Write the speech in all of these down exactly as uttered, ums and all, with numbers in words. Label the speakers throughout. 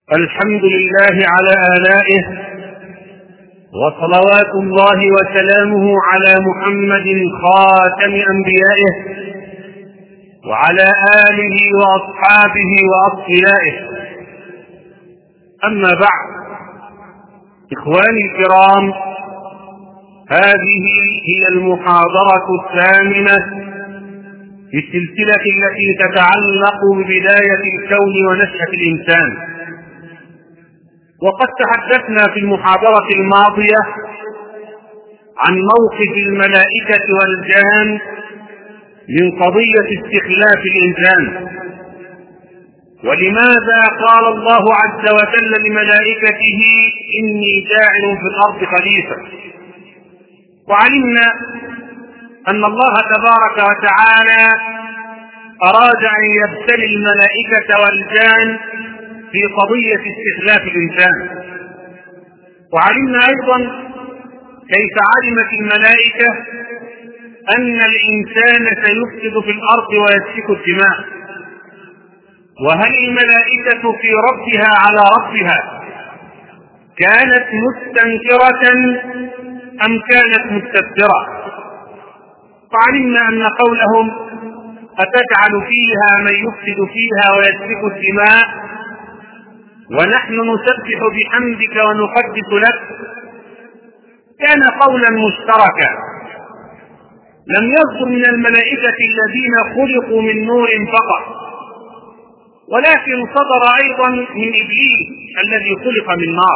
Speaker 1: الحمد لله على آلائه، وصلوات الله وسلامه على محمد خاتم أنبيائه وعلى آله وأصحابه وأصفيائه. أما بعد، إخواني الكرام، هذه هي المحاضرة الثامنة في السلسلة التي تتعلق ببداية الكون ونشأة الإنسان. وقد تحدثنا في المحاضرة الماضية عن موقف الملائكة والجان من قضية استخلاف الإنسان، ولماذا قال الله عز وجل لملائكته إني جاعل في الأرض خليفة. وعلمنا أن الله تبارك وتعالى أراد أن يبتلي الملائكة والجان في قضية استخلاف الإنسان. وعلمنا أيضا كيف علمت الملائكة أن الإنسان سيفسد في الأرض ويسفك الدماء، وهل الملائكة في ردها على ربها كانت مستنكرة أم كانت مستكبرة. وعلمنا أن قولهم أتجعل فيها من يفسد فيها ويسفك الدماء ونحن نسبح بحمدك ونقدس لك كان قولا مشتركا لم يصدر من الملائكة الذين خلقوا من نور فقط، ولكن صدر أيضا من إبليس الذي خلق من نار.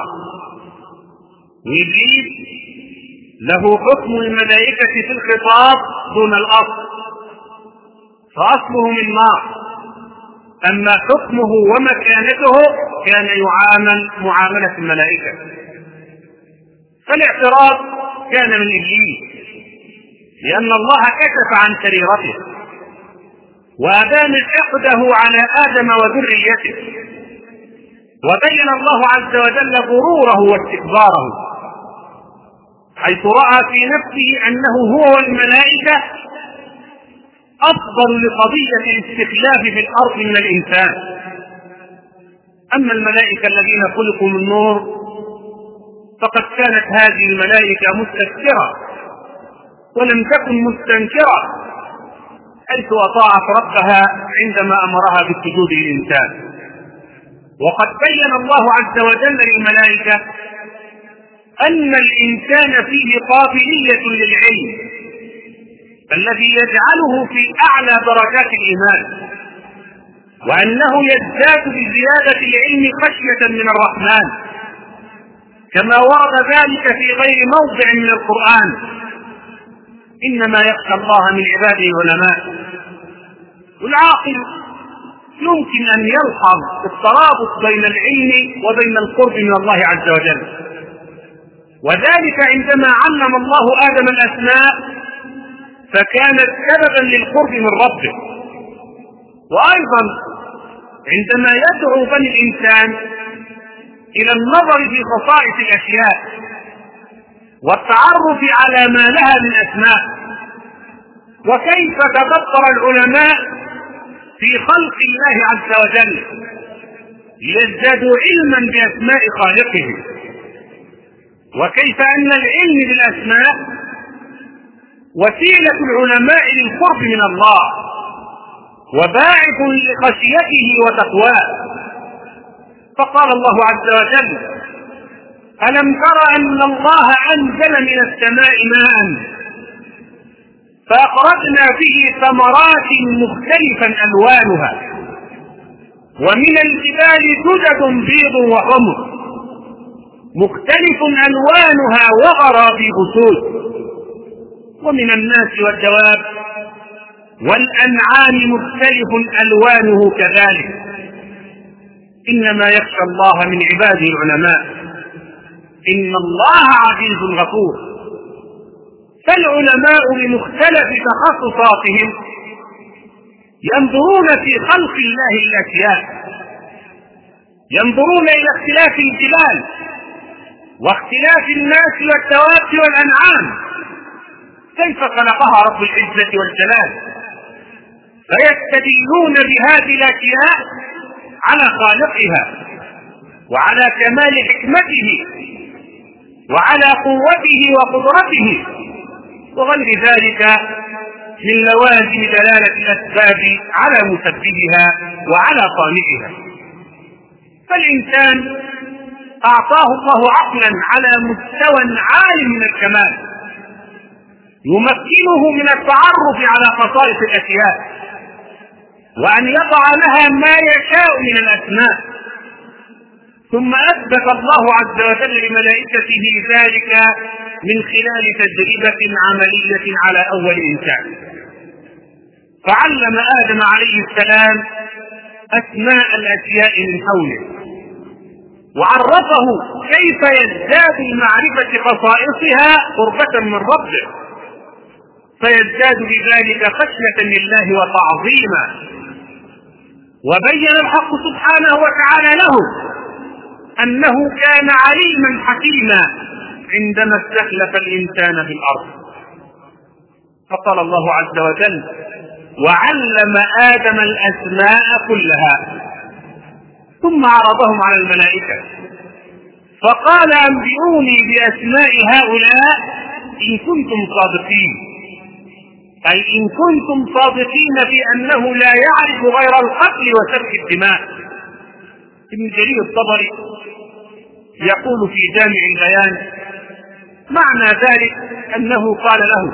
Speaker 1: وإبليس له حكم الملائكة في الخطاب دون الأصل، فأصله من نار، أما حكمه ومكانته كان يعامل معاملة الملائكة. فالاعتراض كان من إبليس، لأن الله كشف عن سريرته وأدام حقده على آدم وذريته، وبين الله عز وجل غروره واستكباره، حيث رأى في نفسه أنه هو والملائكة أفضل لقضية الاستخلاف في الأرض من الإنسان. أما الملائكة الذين خلقوا من نور فقد كانت هذه الملائكة مستكبرة ولم تكن مستنكرة، حيث أطاعت ربها عندما أمرها بالسجود للإنسان. وقد بين الله عز وجل للملائكة أن الإنسان فيه قابلية للعلم الذي يجعله في أعلى درجات الإيمان، وأنه يزداد بزيادة العلم خشية من الرحمن، كما ورد ذلك في غير موضع من القرآن. إنما يخشى الله من عباده العلماء. والعاقل يمكن أن يلحظ الترابط بين العلم وبين القرب من الله عز وجل، وذلك عندما علم الله آدم الأسماء فكانت سببا للقرب من ربه. وأيضا عندما يدعو بني الإنسان إلى النظر في خصائص الأشياء والتعرف على ما لها من أسماء، وكيف تدبر العلماء في خلق الله عز وجل ليزدادوا علما بأسماء خالقهم، وكيف أن العلم بالأسماء وسيلة العلماء للقرب من الله وباعث لخشيته وتقواه. فقال الله عز وجل: ألم تر أن الله أنزل من السماء ماء فأخرجنا به ثمرات مختلفا ألوانها ومن الجبال جدد بيض وحمر مختلف ألوانها وغرابيب سود ومن الناس والدواب والأنعام مختلف ألوانه كذلك إنما يخشى الله من عباده العلماء إن الله عزيز غفور. فالعلماء بمختلف تخصصاتهم ينظرون في خلق الله الأشياء، ينظرون إلى اختلاف الجبال واختلاف الناس والدواب والأنعام كيف خلقها رب العزة والجلال، فيستدلون بهذه الأشياء على خالقها وعلى كمال حكمته وعلى قوته وقدرته وغير ذلك من لوازم دلالة الأسباب على مسببها وعلى صانعها. فالإنسان أعطاه الله عقلا على مستوى عال من الكمال يمكنه من التعرف على خصائص الأشياء وأن يضع لها ما يشاء من الأسماء. ثم أثبت الله عز وجل لملائكته ذلك من خلال تجربة عملية على أول إنسان، فعلم آدم عليه السلام أسماء الأشياء من حوله وعرفه كيف يزداد المعرفة خصائصها قربة من ربه، فيزداد بذلك خشية لله وتعظيما. وبين الحق سبحانه وتعالى له أنه كان عليما حكيما عندما استخلف الإنسان في الأرض، فقال الله عز وجل: وعلم آدم الأسماء كلها، ثم عرضهم على الملائكة فقال: أنبئوني بأسماء هؤلاء إن كنتم صادقين، أي إن كنتم صادقين في أنه لا يعرف غير القتل وسفك الدماء. ابن جرير الطبري يقول في جامع البيان: معنى ذلك أنه قال له: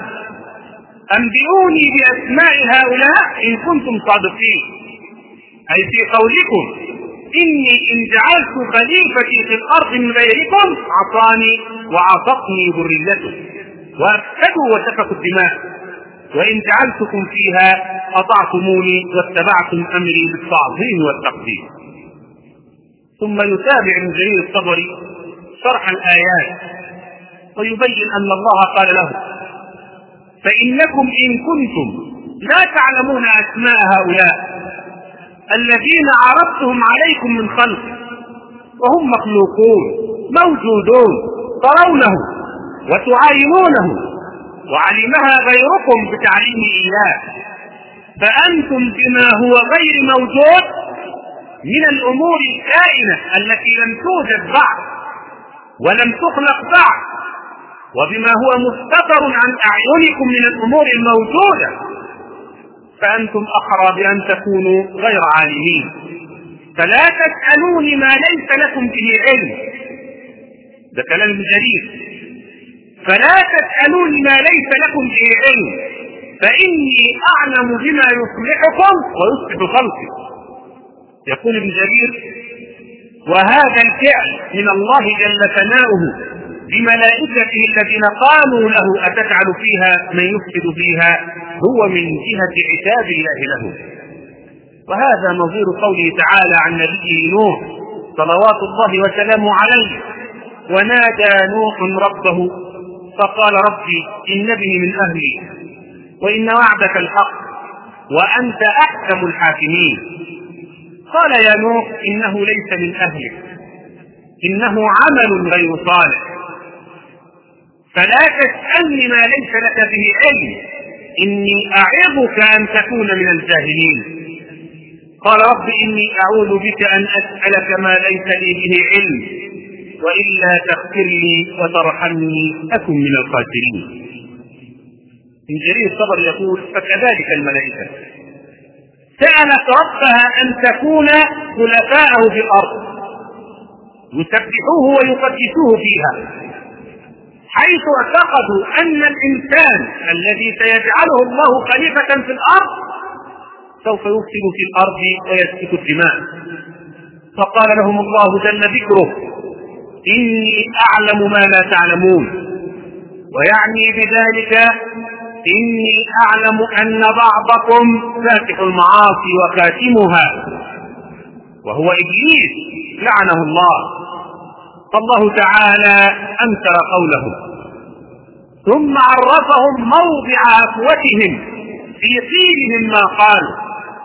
Speaker 1: أنبئوني بأسماء هؤلاء إن كنتم صادقين، أي في قولكم إني إن جعلت خليفتي في الأرض من غيركم عصاني وعصتني ذريته وأفسدوا وسفكوا الدماء، وإن جعلتكم فيها أطعتموني واتبعتم أمري بالتعظيم والتقدير. ثم يتابع ابن جرير الطبري شرح الآيات ويبين أن الله قال له: فإنكم إن كنتم لا تعلمون أسماء هؤلاء الذين عرضتهم عليكم من خلق وهم مخلوقون موجودون ترونه وتعاينونه وعلمها غيركم بتعليم إياه، فأنتم بما هو غير موجود من الأمور الكائنة التي لم توجد بعد ولم تخلق بعد، وبما هو مستتر عن أعينكم من الأمور الموجودة، فأنتم أحرى بأن تكونوا غير عالمين. فلا تسألوني ما ليس لكم به علم، ده كلام ابن جرير، فلا تسألوني ما ليس لكم به علم فإني أعلم بما يصلحكم ويصلح خلقي. يقول ابن جرير: وهذا الفعل من الله جل ثناؤه بملائكته الذين قالوا له: أتجعل فيها من يفسد فيها، هو من جهة عتاب الله له. وهذا نظير قوله تعالى عن نبيه نوح صلوات الله وسلامه عليه: ونادى نوح ربه فقال: ربي إن ابني من أهلي وإن وعدك الحق وأنت أحكم الحاكمين. قال: يا نوح إنه ليس من أهلك، إنه عمل غير صالح، فلا تسألني ما ليس لك به علم، إني أعظك أن تكون من الجاهلين. قال: رب إني أعوذ بك أن أسألك ما ليس لي به علم، وإلا تغفر لي وترحمني أكن من الخاسرين. ابن جرير الطبري يقول: فكذلك الملائكة سألت ربها أن تكون خلفاءه في الأرض يسبحوه ويقدسوه فيها، حيث اعتقدوا أن الإنسان الذي سيجعله الله خليفة في الأرض سوف يفسد في الأرض ويسفك الدماء. فقال لهم الله جل ذكره: إني أعلم ما لا تعلمون، ويعني بذلك إني أعلم أن بعضكم فاتح المعاصي وكاتمها وهو إبليس لعنه الله. فالله تعالى أنكر قوله، ثم عرفهم موضع عفوتهم في قيلهم ما قالوا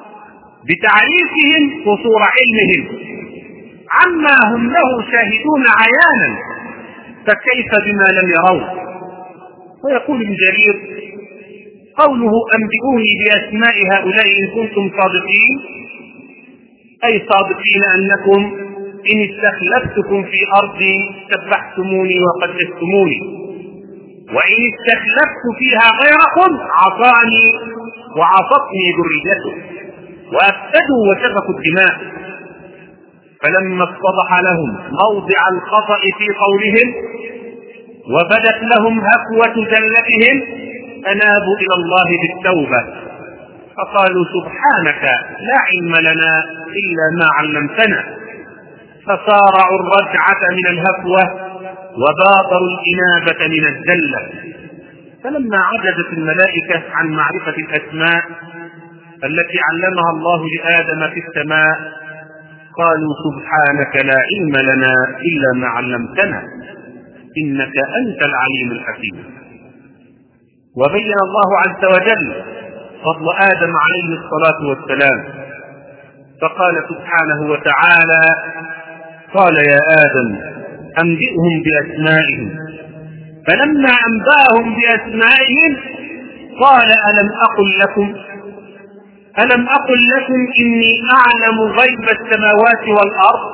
Speaker 1: بتعريفهم قصور علمهم عما هم له شاهدون عيانا، فكيف بما لم يروا. ويقول ابن جرير: قوله أنبئوني بأسماء هؤلاء إن كنتم صادقين، أي صادقين أنكم إن استخلفتكم في أرضي سبحتموني وقدستموني، وإن استخلفت فيها غيركم عصاني وعصتني ذريته وأفسدوا وسفكوا الدماء. فلما اتضح لهم موضع الخطأ في قولهم وبدت لهم هفوة زلتهم أنابوا إلى الله بالتوبة فقالوا سبحانك لا علم لنا إلا ما علمتنا، فصارعوا الرجعة من الهفوة وباطروا الإنابة من الزلة. فلما عجزت الملائكة عن معرفة الأسماء التي علمها الله لآدم في السماء قالوا سبحانك لا علم لنا إلا ما علمتنا إنك أنت العليم الحكيم. وبين الله عز وجل فضل آدم عليه الصلاة والسلام فقال سبحانه وتعالى قال يا آدم أنبئهم بأسمائهم، فلما أنبأهم بأسمائهم قال ألم أقل لكم ألم أقل لكم إني أعلم غيب السماوات والأرض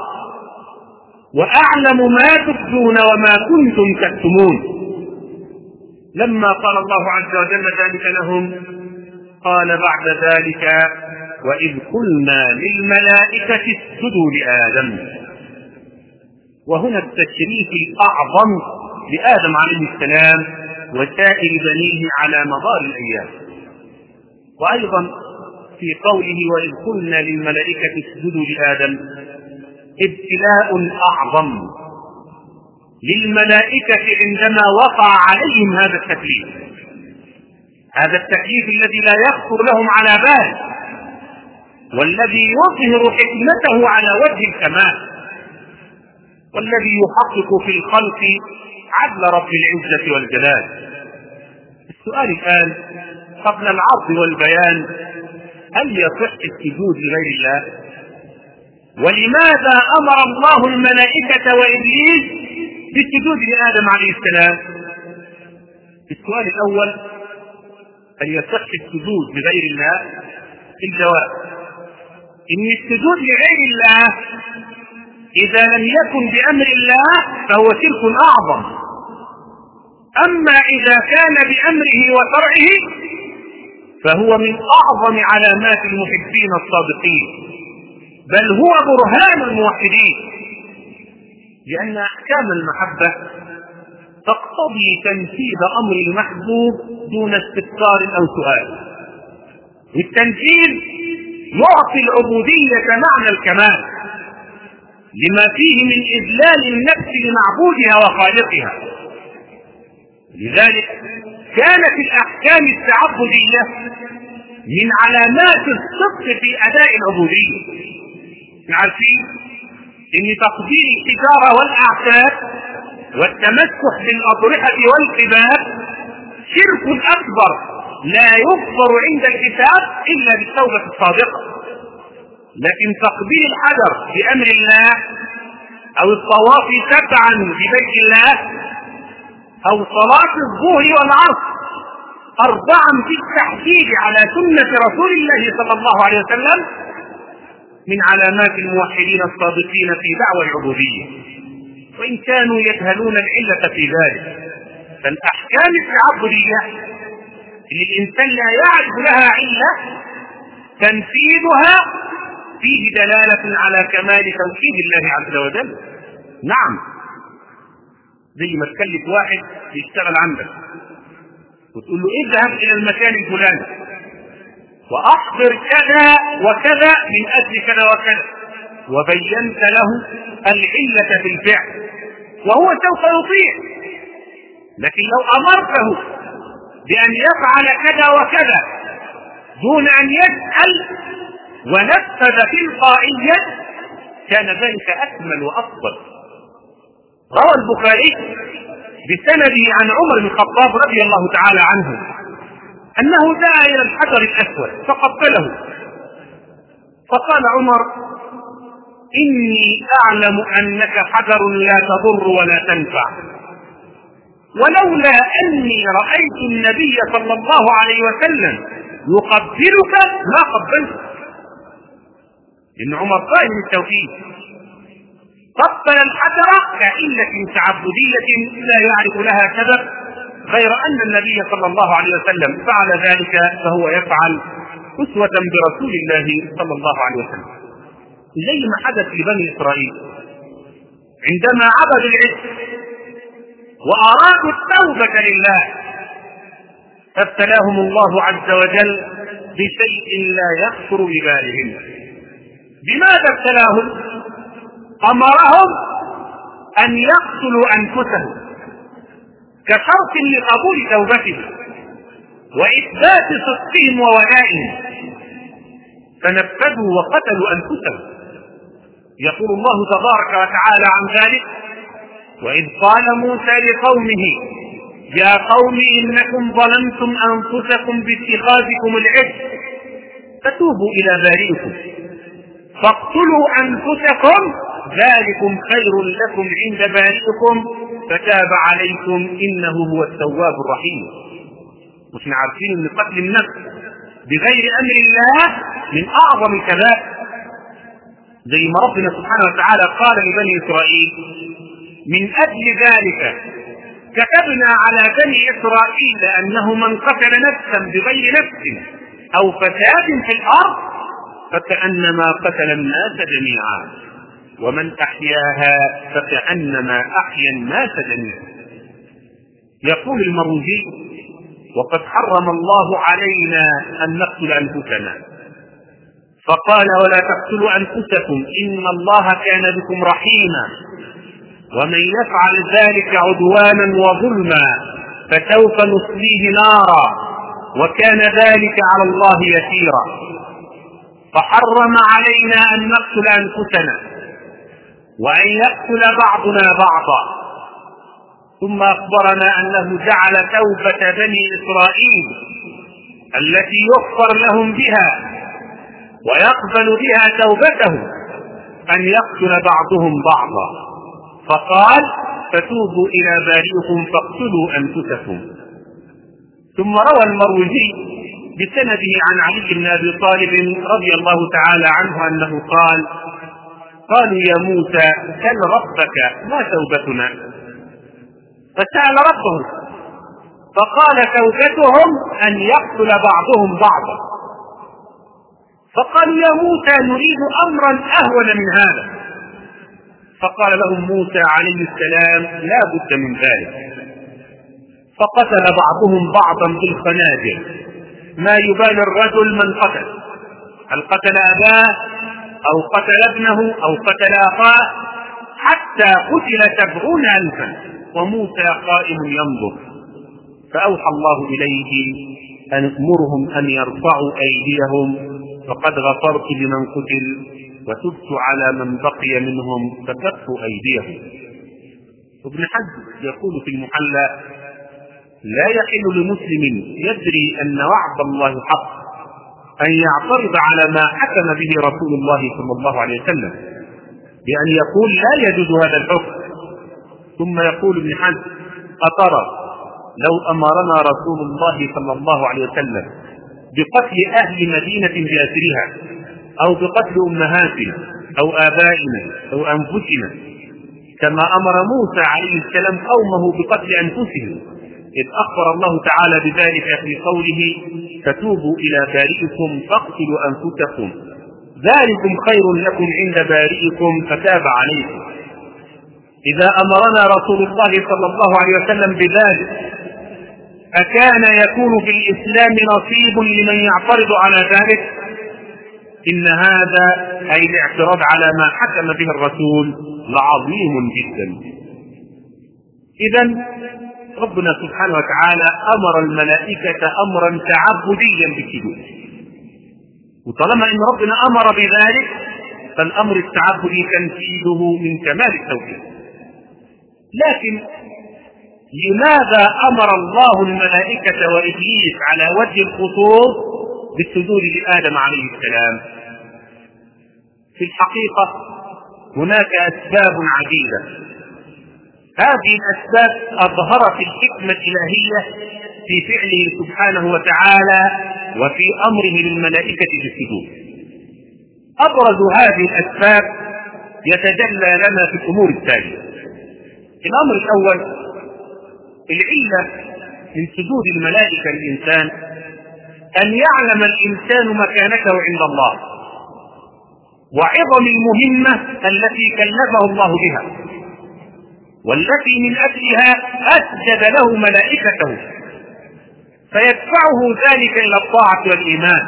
Speaker 1: وأعلم ما تبدون وما كنتم تكتمون. لما قال الله عز وجل ذلك لهم قال بعد ذلك وإذ قلنا للملائكة اسجدوا لآدم. وهنا التشريف الأعظم لآدم عليه السلام وسائر بنيه على مدار الأيام. وأيضا في قوله وإذ قلنا للملائكة اسجدوا لآدم ابتلاء أعظم للملائكة عندما وقع عليهم هذا التكليف، هذا التكليف الذي لا يخطر لهم على بال والذي يظهر حكمته على وجه الكمال والذي يحقق في الخلق عدل رب العزة والجلال. السؤال الآن قبل العرض والبيان هل يصح السجود لغير الله؟ ولماذا أمر الله الملائكة وإبليس بالسجود لآدم عليه السلام؟ السؤال الأول هل يصح السجود لغير الله؟ الجواب إن السجود لغير الله إذا لم يكن بأمر الله فهو شرك أعظم، أما إذا كان بأمره وشرعه فهو من أعظم علامات المحبين الصادقين، بل هو برهان الموحدين، لأن أحكام المحبة تقتضي تنفيذ أمر المحبوب دون استفسار أو سؤال، والتنفيذ يعطي العبودية معنى الكمال لما فيه من إذلال النفس لمعبودها وخالقها. لذلك كانت الأحكام التعبدية من علامات الصدق في أداء العبودية. عارفين إن تقدير التجارة والأعتاد والتمسح بالأضرحة والقباب شرك أكبر لا يغفر عند الحساب إلا بالتوبة الصادقة، لكن تقدير الحجر بأمر الله أو الطواف سبعا ببيت الله أو صلاة الظهر والعصر أربعا في التحديد على سنة رسول الله صلى الله عليه وسلم من علامات الموحدين الصادقين في دعوى العبودية، وإن كانوا يجهلون العلة في ذلك. فالأحكام التعبدية اللي الإنسان لا يعرف لها علة تنفيذها فيه دلالة على كمال توحيد الله عز وجل. نعم، زي ما تكلف واحد يشتغل عندك وتقول له اذهب الى المكان الفلاني واحضر كذا وكذا من اجل كذا وكذا، وبينت له العلة في الفعل وهو سوف يطيع. لكن لو امرته بان يفعل كذا وكذا دون ان يسأل ونفذ تلقائيا كان ذلك اكمل وافضل. روى البخاري بسنده عن عمر بن الخطاب رضي الله تعالى عنه انه دعا الى الحجر الاسود فقبله، فقال عمر اني اعلم انك حجر لا تضر ولا تنفع، ولولا اني رايت النبي صلى الله عليه وسلم يقبلك ما قبلتك. ان عمر قائم بالتوحيد قبل الحجر كعلة تعبدية لا يعرف لها سبب غير أن النبي صلى الله عليه وسلم فعل ذلك، فهو يفعل أسوة برسول الله صلى الله عليه وسلم، زي ما حدث لبني إسرائيل عندما عبدوا العجل وأرادوا التوبة لله فابتلاهم الله عز وجل بشيء لا يخطر ببالهم. بماذا ابتلاهم؟ أمرهم أن يقتلوا أنفسهم كشرط لقبول توبتهم وإثبات صدقهم وولائهم، فنفذوا وقتلوا أنفسهم. يقول الله تبارك وتعالى عن ذلك: وإذ قال موسى لقومه يا قوم إنكم ظلمتم أنفسكم باتخاذكم العجل فتوبوا إلى بارئكم فاقتلوا أنفسكم ذلكم خير لكم عند بارئكم فتاب عليكم إنه هو التواب الرحيم. مش عارفين أن قتل النفس بغير أمر الله من أعظم الكبائر، زي ما ربنا سبحانه وتعالى قال لبني إسرائيل: من أجل ذلك كتبنا على بني إسرائيل أنه من قتل نفسا بغير نفس أو فساد في الأرض فكأنما قتل الناس جميعا ومن أحياها فكأنما أحيا الناس جميعا. يقول المروزي: وقد حرم الله علينا أن نقتل أنفسنا فقال: ولا تقتلوا أنفسكم إن الله كان بكم رحيما ومن يفعل ذلك عدوانا وظلما فسوف نصليه نارا وكان ذلك على الله يسيرا. فحرم علينا أن نقتل أنفسنا وأن يقتل بعضنا بعضا، ثم أخبرنا أنه جعل توبة بني إسرائيل التي يغفر لهم بها ويقبل بها توبتهم أن يقتل بعضهم بعضا، فقال: فتوبوا إلى بارئكم فاقتلوا أنفسكم. ثم روى المروزي بسنده عن علي بن أبي طالب رضي الله تعالى عنه أنه قال: قالوا يا موسى سل ربك ما توبتنا؟ فسأل ربه فقال: توبتهم أن يقتل بعضهم بعضا. فقالوا يا موسى نريد أمرا أهون من هذا. فقال لهم موسى عليه السلام: لا بد من ذلك. فقتل بعضهم بعضا بالخناجر، ما يبال الرجل من قتل، هل قتل أباه أو قتل ابنه أو قتل أخاه، حتى قتل سبعون ألفا وموسى قائم ينظر. فأوحى الله إليه أن أمرهم أن يرفعوا أيديهم فقد غفرت لمن قتل وتبت على من بقي منهم فكفوا أيديهم. ابن حزم يقول في المحلى: لا يحل لمسلم يدري أن وعد الله حق أن يعترض على ما حكم به رسول الله صلى الله عليه وسلم بأن يقول لا يجوز هذا الحكم، ثم يقول ابن حزم: أترى لو أمرنا رسول الله صلى الله عليه وسلم بقتل أهل مدينة بأسرها أو بقتل أمهاتنا أو آبائنا أو أنفسنا كما أمر موسى عليه السلام قومه بقتل أنفسهم، إذ أخبر الله تعالى بذلك في قوله: فتوبوا إلى بارئكم فاقتلوا أنفسكم ذلكم خير لكم عند بارئكم فتاب عليكم. إذا أمرنا رسول الله صلى الله عليه وسلم بذلك أكان يكون في الإسلام نصيب لمن يعترض على ذلك؟ إن هذا أي الاعتراض على ما حكم به الرسول لعظيم جدا. إذن ربنا سبحانه وتعالى أمر الملائكة أمرا تعبديا بالسجود، وطالما إن ربنا أمر بذلك فالأمر التعبدي تنفيذه من كمال التوحيد. لكن لماذا أمر الله الملائكة وإبليس على وجه الخصوص بالسجود لآدم عليه السلام؟ في الحقيقة هناك أسباب عديدة، هذه الأسباب أظهرت الحكمة الإلهية في فعله سبحانه وتعالى وفي أمره للملائكة بالسجود. أبرز هذه الأسباب يتجلى لنا في الأمور التالية. الأمر الأول، العلة من سجود الملائكة للإنسان أن يعلم الإنسان مكانته عند الله وعظم المهمة التي كلفه الله بها، والتي من أجلها أسجد له ملائكته، فيدفعه ذلك إلى الطاعة والإيمان.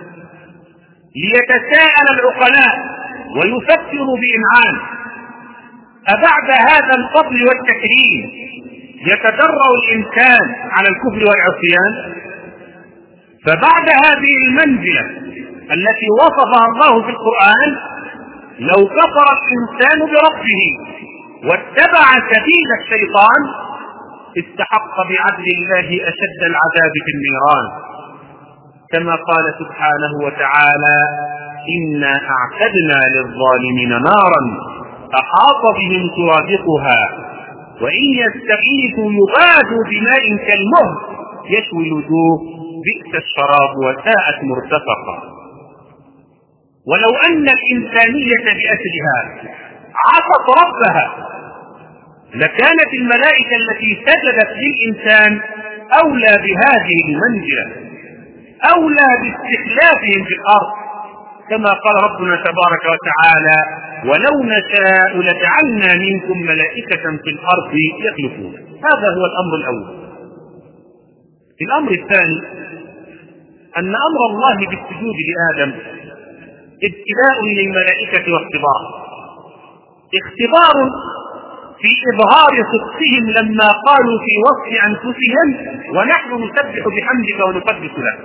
Speaker 1: ليتساءل العقلاء ويفكروا بإمعان: أبعد هذا الفضل والتكريم يتجرأ الإنسان على الكفر والعصيان؟ فبعد هذه المنزلة التي وصفها الله في القرآن، لو كفر الإنسان بربه واتبع سبيل الشيطان استحق بعدل الله أشد العذاب في النيران، كما قال سبحانه وتعالى: إنا أعتدنا للظالمين نارا أحاط بهم سرادقها وإن يستغيثوا يغاثوا بماء كالمهل يشوي الوجوه بئس الشراب وساءت مرتفقا. ولو أن الإنسانية بأسرها عصت ربها لكانت الملائكة التي سجدت للإنسان أولى بهذه المنزلة، أولى باستخلافهم في الأرض، كما قال ربنا تبارك وتعالى: ولو نشاء لجعلنا منكم ملائكة في الأرض يخلفون. هذا هو الأمر الأول. الأمر الثاني أن أمر الله بالسجود لآدم ابتلاء للملائكة واختبار، اختبار في إظهار صدقهم لما قالوا في وصف أنفسهم: ونحن نسبح بحمدك ونقدس لك.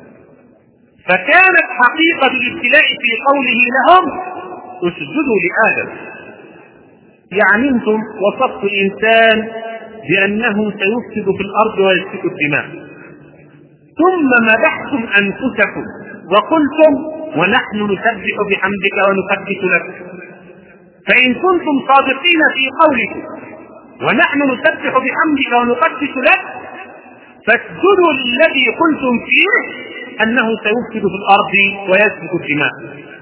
Speaker 1: فكانت حقيقة الابتلاء في قوله لهم: اسجدوا لآدم. يعني انتم وصفتوا الإنسان بأنه سيفسد في الأرض ويسفك الدماء، ثم مدحتم أنفسكم وقلتم: ونحن نسبح بحمدك ونقدس لك. فإن كنتم صادقين في قولكم ونحن نسبح بحمدك ونقدس لك، فاسجدوا للذي قلتم فيه أنه سيفسد في الأرض ويسفك الدماء.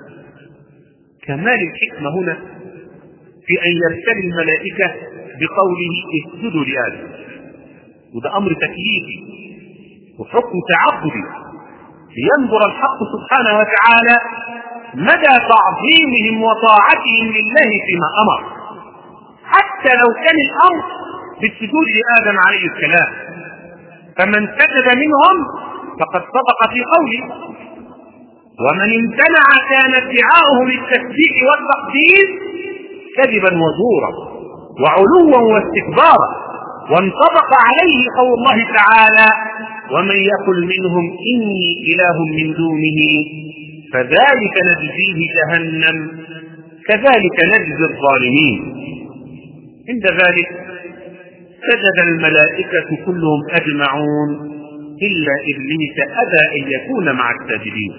Speaker 1: كمال الحكمة هنا في أن يرسل الملائكة بقوله اسجدوا لآدم، وده أمر تكليفي وحكم تعبدي لينظر الحق سبحانه وتعالى مدى تعظيمهم وطاعتهم لله فيما أمر، حتى لو كان الأمر بالسجود لآدم عليه السلام. فمن سجد منهم فقد صدق في قوله، ومن امتنع كان ادعاؤه للتسبيح والتقديس كذبا وزورا وعلوا واستكبارا، وانطبق عليه قول الله تعالى: ومن يقل منهم إني إله من دونه فذلك نجزيه جهنم كذلك نجزي الظالمين. عند ذلك سجد الملائكة كلهم أجمعون إلا إبليس أبى أن يكون مع الساجدين.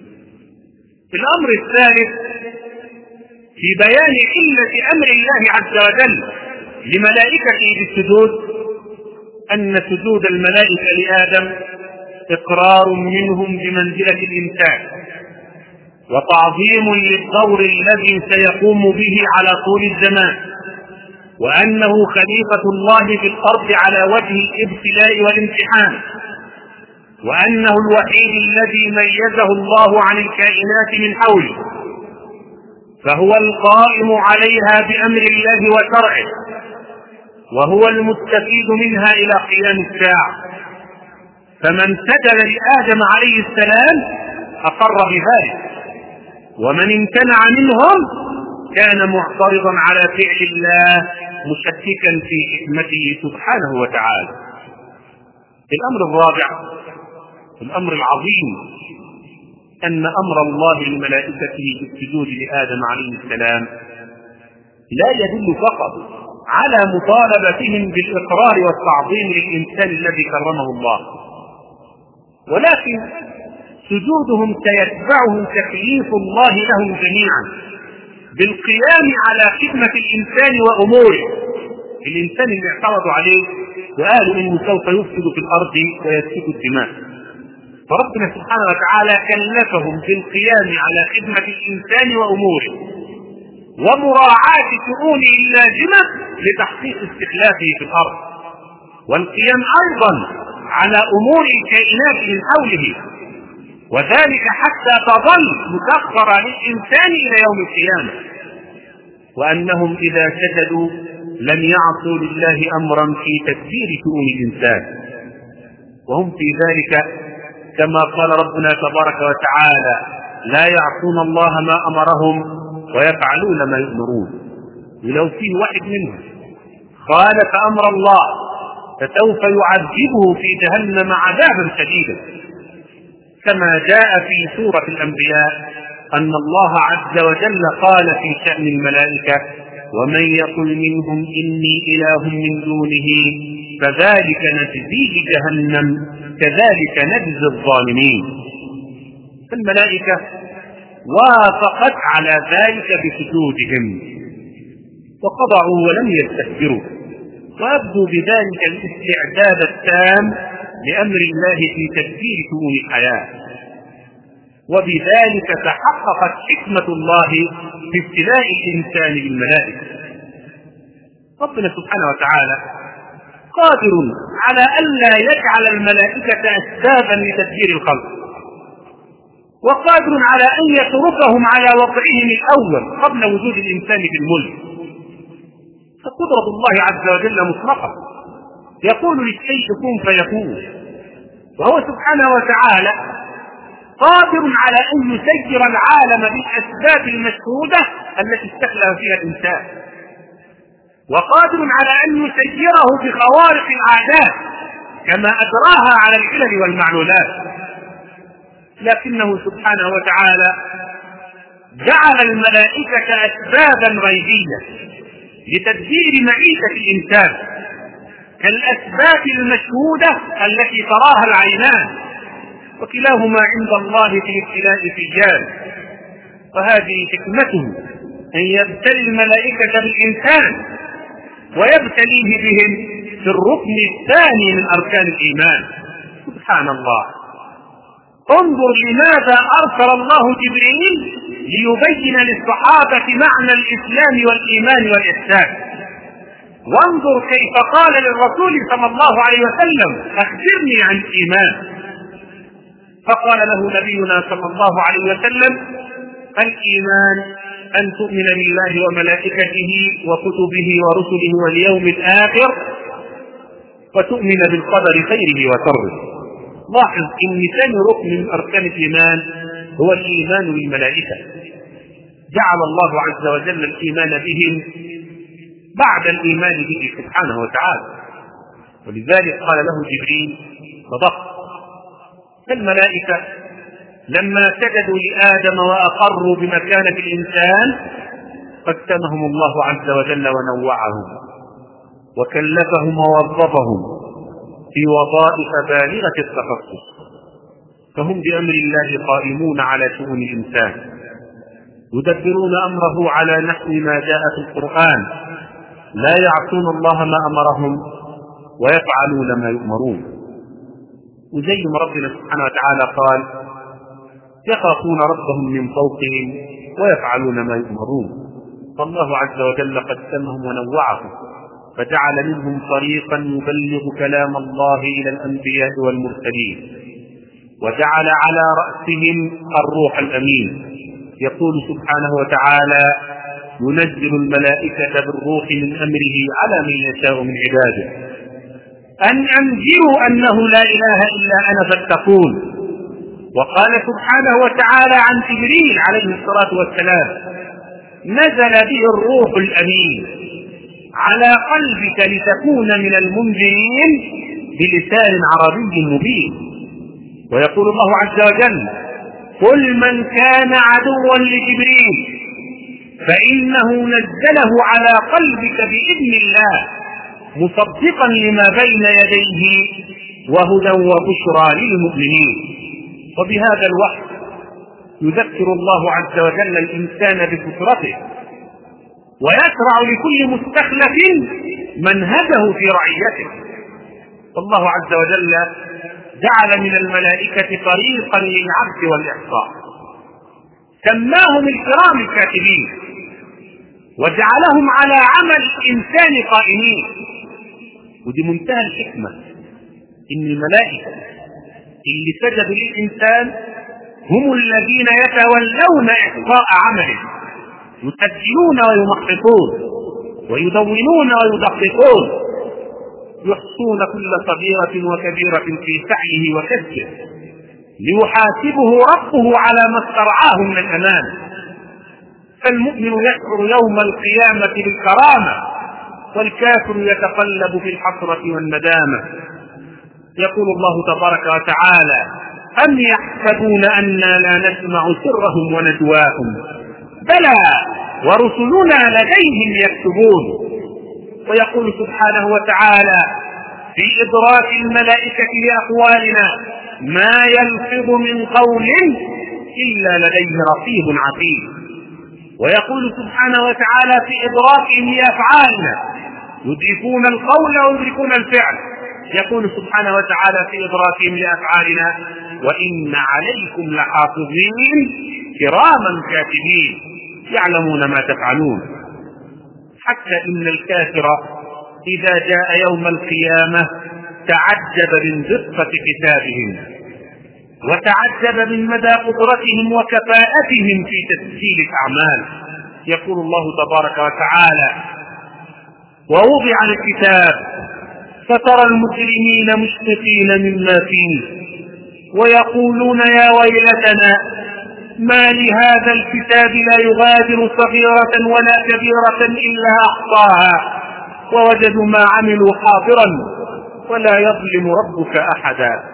Speaker 1: الأمر الثالث في بيان علة أمر الله عز وجل لملائكته بالسجود أن سجود الملائكة لآدم إقرار منهم بمنزلة الإنسان وتعظيم للدور الذي سيقوم به على طول الزمان، وأنه خليفة الله في الأرض على وجه الابتلاء والامتحان، وأنه الوحيد الذي ميزه الله عن الكائنات من حوله، فهو القائم عليها بأمر الله وشرعه، وهو المستفيد منها إلى قيام الساعة. فمن سجد لآدم عليه السلام أقر بذلك، ومن امتنع منهم كان معترضا على فعل الله مشككا في حكمته سبحانه وتعالى. الأمر الرابع، الأمر العظيم، أن أمر الله لملائكته بالسجود لآدم عليه السلام لا يدل فقط على مطالبتهم بالإقرار والتعظيم للإنسان الذي كرمه الله، ولكن سجودهم سيتبعه تكليف الله لهم جميعا بالقيام على خدمة الإنسان وأموره. الإنسان اللي اعترضوا عليه وقالوا إنه سوف يفسد في الأرض ويسفك الدماء، فربنا سبحانه وتعالى كلفهم بالقيام على خدمة الإنسان وأموره، ومراعاة شؤونه اللازمة لتحقيق استخلافه في الأرض، والقيام أيضا على أمور الكائنات من حوله، وذلك حتى تظل مسخرة للإنسان إلى يوم القيامة، وأنهم إذا سجدوا لم يعصوا لله أمرا في تدبير شؤون الإنسان، وهم في ذلك كما قال ربنا تبارك وتعالى: لا يعصون الله ما أمرهم ويفعلون ما يؤمرون. ولو فيه واحد منهم خالف أمر الله فسوف يعذبه في جهنم عذابا شديدا، كما جاء في سورة الأنبياء أن الله عز وجل قال في شأن الملائكة: ومن يقل منهم إني إله من دونه فذلك نجزيه جهنم كذلك نجزي الظالمين. الملائكة وافقت على ذلك بسجودهم وخضعوا ولم يستكبروا، وأبدوا بذلك الاستعداد التام لأمر الله في تدبير شؤون الحياة، وبذلك تحققت حكمة الله في ابتلاء الإنسان بالملائكة. ربنا سبحانه وتعالى قادر على ألا يجعل الملائكة أسبابا لتدبير الخلق، وقادر على أن يتركهم على وضعهم الأول قبل وجود الإنسان في الملك. فقدرة الله عز وجل مطلقة، يقول للشيء كن فيكون، وهو سبحانه وتعالى قادر على أن يسير العالم بالأسباب المشهودة التي استخلف فيها الإنسان، وقادر على أن يسيره بخوارق العادات كما أجراها على العلل والمعلولات، لكنه سبحانه وتعالى جعل الملائكة أسبابا غيبية لتدبير معيشة الإنسان كالأسباب المشهودة التي تراها العينان، وكلاهما عند الله في الابتلاء سجال. وهذه حكمته أن يبتلي الملائكة بالإنسان ويبتليه بهم في الركن الثاني من أركان الإيمان. سبحان الله. انظر لماذا أرسل الله جبريل ليبين للصحابة معنى الإسلام والإيمان والإحسان، وانظر كيف قال للرسول صلى الله عليه وسلم: أخبرني عن الإيمان. فقال له نبينا صلى الله عليه وسلم: الإيمان أن تؤمن بالله وملائكته وكتبه ورسله واليوم الآخر وتؤمن بالقدر خيره وشره. لاحظ إن ثاني ركن من أركان الإيمان هو الإيمان بالملائكة، جعل الله عز وجل الإيمان بهم بعد الإيمان به سبحانه وتعالى، ولذلك قال له جبريل: صدقت. الملائكة لما سجدوا لآدم وأقروا بمكانة الإنسان قسمهم الله عز وجل ونوعهم وكلفهم ووظفهم في وظائف بالغة التخصص، فهم بأمر الله قائمون على شؤون الإنسان، يدبرون أمره على نحو ما جاء في القرآن، لا يعصون الله ما أمرهم ويفعلون ما يؤمرون. وزي ما ربنا سبحانه وتعالى قال: يخافون ربهم من فوقهم ويفعلون ما يؤمرون. فالله عز وجل قسمهم ونوعهم فجعل منهم طريقا يبلغ كلام الله إلى الأنبياء والمرسلين، وجعل على رأسهم الروح الأمين. يقول سبحانه وتعالى: ينزل الملائكة بالروح من أمره على من يشاء من عباده أن أنذروا أنه لا إله إلا أنا فاتقون. وقال سبحانه وتعالى عن جبريل عليه الصلاة والسلام: نزل به الروح الأمين على قلبك لتكون من المنذرين بلسان عربي مبين. ويقول الله عز وجل: قل من كان عدوا لجبريل فإنه نزله على قلبك بإذن الله مصدقا لما بين يديه وهدى وبشرى للمؤمنين. وبهذا الوحي يذكر الله عز وجل الإنسان بفطرته، ويشرع لكل مستخلف منهجه في رعيته. فالله عز وجل جعل من الملائكة طريقا للعبد والإحصاء، سماهم الكرام الكاتبين، وجعلهم على عمل الإنسان قائمين. ودي منتهى الحكمة، إن الملائكة اللي سجدوا للإنسان هم الذين يتولون إحصاء عمله، يسجلون ويمحصون ويدونون ويدققون، يحصون كل صغيرة وكبيرة في سعيه وكسبه، ليحاسبه ربه على ما استرعاه من الأمان. فالمؤمن يشعر يوم القيامة بالكرامة، والكافر يتقلب في الحسرة والندامة. يقول الله تبارك وتعالى: أم يحسبون أنا لا نسمع سرهم ونجواهم بلى ورسلنا لديهم يكتبون. ويقول سبحانه وتعالى في إدراك الملائكة لأقوالنا: ما يلفظ من قول إلا لديه رقيب عتيد. ويقول سبحانه وتعالى في إدراكهم لأفعالنا: يدركون القول ويدركون الفعل. يقول سبحانه وتعالى في إدراكهم لأفعالنا: وإن عليكم لحافظين كراما كاتبين يعلمون ما تفعلون. حتى إن الكافر إذا جاء يوم القيامة تعجب من دقة كتابهم، وتعجب من مدى قدرتهم وكفاءتهم في تسجيل الأعمال. يقول الله تبارك وتعالى: ووضع الكتاب فترى المجرمين مشفقين مما فيه ويقولون يا ويلتنا ما لهذا الكتاب لا يغادر صغيرة ولا كبيرة إلا أحصاها ووجدوا ما عملوا حاضرا ولا يظلم ربك أحدا.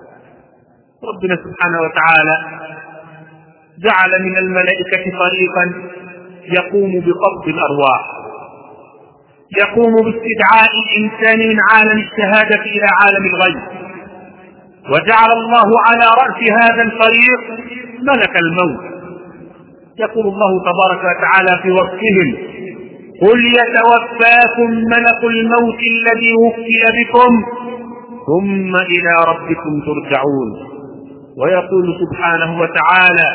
Speaker 1: ربنا سبحانه وتعالى جعل من الملائكة فريقا يقوم بقبض الأرواح، يقوم باستدعاء الإنسان من عالم الشهادة إلى عالم الغيب. وجعل الله على رأس هذا الفريق ملك الموت. يقول الله تبارك وتعالى في وصفهم: قل يتوفاكم ملك الموت الذي وكل بكم ثم إلى ربكم ترجعون. ويقول سبحانه وتعالى: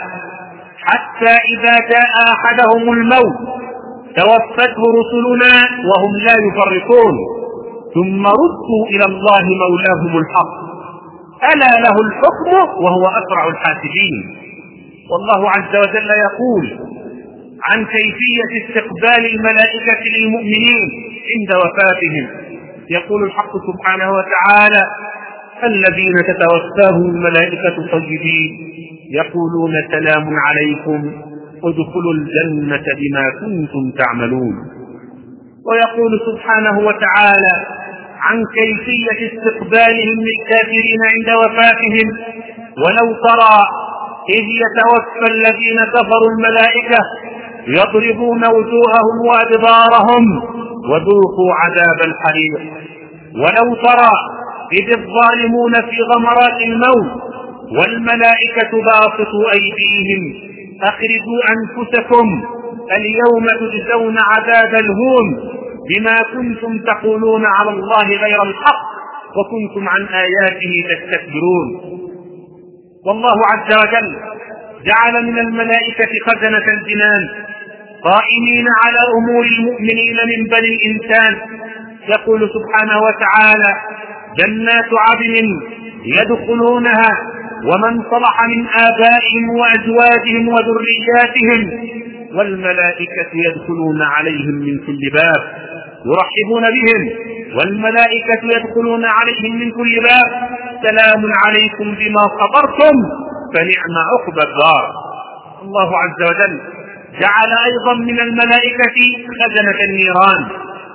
Speaker 1: حتى إذا جاء أحدهم الموت توفته رسلنا وهم لا يفرطون ثم ردوا إلى الله مولاهم الحق ألا له الحكم وهو أسرع الحاسبين. والله عز وجل يقول عن كيفية استقبال الملائكة للمؤمنين عند وفاتهم. يقول الحق سبحانه وتعالى: الذين تتوفاهم الملائكة طيبين يقولون سلام عليكم ادخلوا الجنة بما كنتم تعملون. ويقول سبحانه وتعالى عن كيفية استقبالهم للكافرين عند وفاتهم: ولو ترى إذ يتوفى الذين كفروا الملائكة يضربون وجوههم وأدبارهم وذوقوا عذاب الحريق. ولو ترى إذ الظالمون في غمرات الموت والملائكة باسطوا أيديهم أخرجوا أنفسكم اليوم تجزون عذاب الهون بما كنتم تقولون على الله غير الحق وكنتم عن آياته تستكبرون. والله عز وجل جعل من الملائكة خزنة الجنان قائمين على أمور المؤمنين من بني الإنسان. يقول سبحانه وتعالى: جنات عدن يدخلونها ومن صلح من آبائهم وأزواجهم وذرياتهم والملائكة يدخلون عليهم من كل باب يرحبون بهم والملائكة يدخلون عليهم من كل باب سلام عليكم بما صبرتم فنعم عقبى الدار. الله عز وجل جعل أيضا من الملائكة خزنة النيران